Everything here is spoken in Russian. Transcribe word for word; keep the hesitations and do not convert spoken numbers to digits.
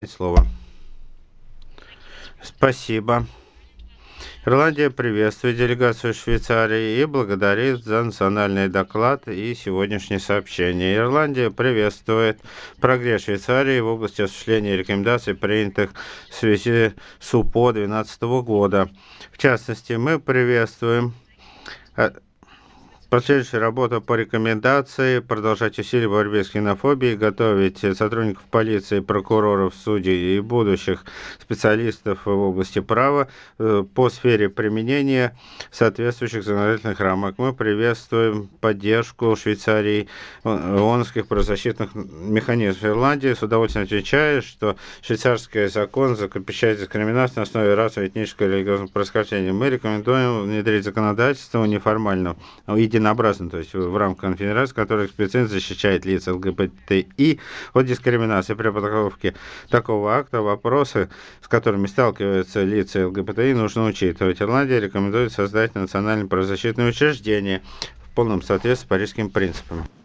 Слово. Спасибо. Ирландия приветствует делегацию Швейцарии и благодарит за национальный доклад и сегодняшнее сообщение. Ирландия приветствует прогресс Швейцарии в области осуществления рекомендаций, принятых в связи с УПО две тысячи двенадцатого года. В частности, мы приветствуем последующая работа по рекомендации, продолжать усилия в борьбе с ксенофобией, готовить сотрудников полиции, прокуроров, судей и будущих специалистов в области права по сфере применения соответствующих законодательных рамок. Мы приветствуем поддержку Швейцарии ООНовских правозащитных механизмов. Ирландия с удовольствием отвечает, что швейцарский закон запрещает дискриминацию на основе расового, этнического или религиозного происхождения. Мы рекомендуем внедрить законодательство неформально, единообразно, то есть в рамках конфедерации, которая эксплицитно защищает лица ЛГБТИ от дискриминации. При подготовке такого акта вопросы, с которыми сталкиваются лица ЛГБТИ, нужно учитывать. Ирландия рекомендует создать национальное правозащитное учреждение в полном соответствии с парижскими принципами.